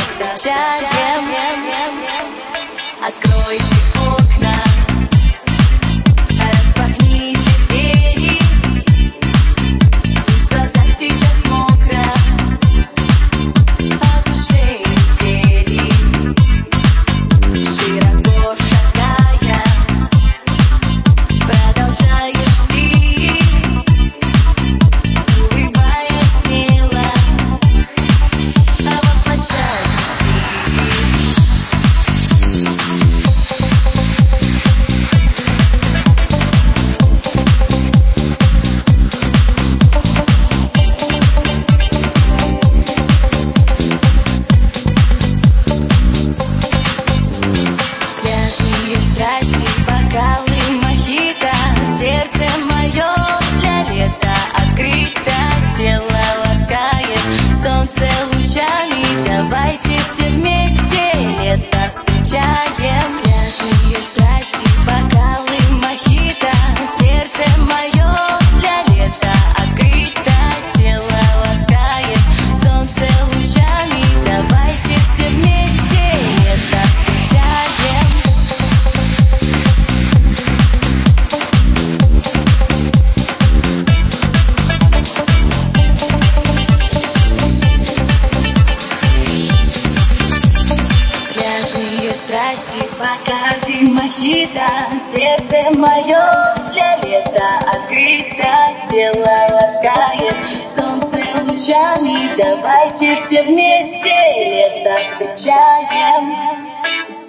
встречаем. Откройте окна, распахните двери, в глазах сейчас мокро, по душе метели. Широко шагая, продолжаешь ты, улыбаясь смело, воплощаешь ты. Пляжные страсти, бокалы, мохито, сердце мое для лета открыто, тело ласкает солнце лучами. Давайте все вместе лето встречаем. Пляжные страсти, бокалы, мохито, сердце мое для лета открыто, тело ласкает солнце лучами. Давайте все вместе лето встречаем. Пляжные страсти, Бакарди, мохито, сердце мое для лета открыто, тело ласкает солнце лучами. Давайте все вместе лето встречаем.